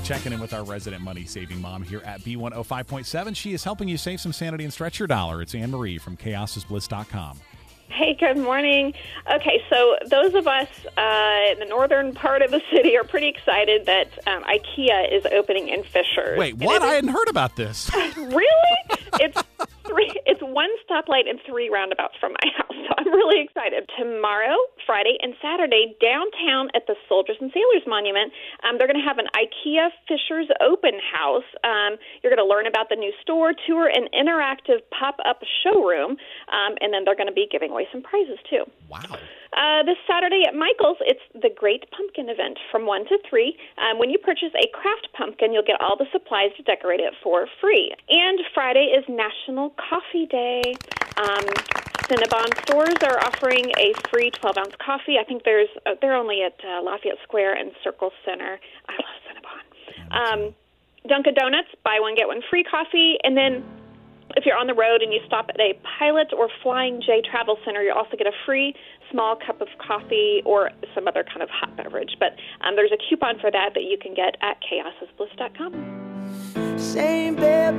checking in with our resident money-saving mom here at B105.7. She is helping you save some sanity and stretch your dollar. It's Anne-Marie from chaosisbliss.com. Hey, good morning. Okay, so those of us in the northern part of the city are pretty excited that IKEA is opening in Fishers. Wait, what? I hadn't heard about this. Really? It's one stoplight and 3 roundabouts from my house, so I'm really excited. Tomorrow, Friday, and Saturday, downtown at the Soldiers and Sailors Monument, they're going to have an IKEA Fishers open house. You're going to learn about the new store, tour an interactive pop-up showroom, and then they're going to be giving away some prizes, too. Wow. This Saturday at Michael's, it's the Great Pumpkin event from 1 to 3. When you purchase a craft pumpkin, you'll get all the supplies to decorate it for free. And Friday is National Coffee Day. Cinnabon stores are offering a free 12-ounce coffee. I think they're only at Lafayette Square and Circle Center. I love Cinnabon. Dunkin' Donuts, buy one, get one free coffee. And then if you're on the road and you stop at a Pilot or Flying J Travel Center, you'll also get a free small cup of coffee or some other kind of hot beverage. But there's a coupon for that you can get at chaosisbliss.com. Same bed.